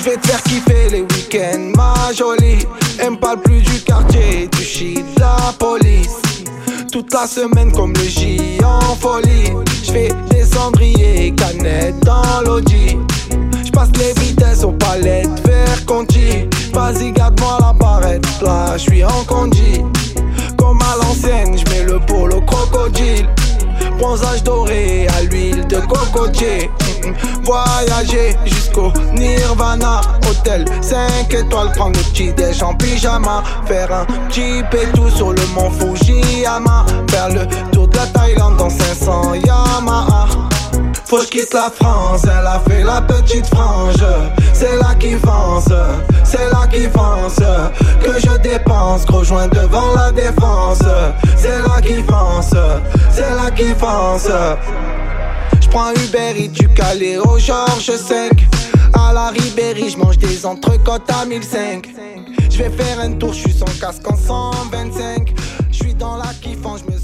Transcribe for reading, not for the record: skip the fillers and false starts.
vais te faire kiffer les week-ends, ma jolie. Elle me parle plus du quartier, du shit, de la police. Toute la semaine comme le J en folie. J'fais des cendriers, canettes dans l'audi. J'passe les vitesses aux palettes, vers Conti. Vas-y garde-moi la barrette, là j'suis en condi. Comme à l'ancienne, j'mets le polo crocodile. Bronzage doré à l'huile de cocotier. Voyager jusqu'au Nirvana. Hôtel 5 étoiles, prendre le petit déj en pyjama. Faire un petit pétou sur le mont Fujiyama. Faire le tour de la Thaïlande dans 500 Yamaha. Faut que j'quitte la France, elle a fait la petite frange. C'est là qui fonce, c'est là qui fonce. Que je dépense, gros joint devant la défense. C'est là qui fonce, c'est là qui fonce. J'prends Uber Eats du Calais au Georges 5. À la Ribéry, j'mange des entrecôtes à 1005. J'vais faire un tour, j'suis sans casque en 125. J'suis dans la kiffant, j'me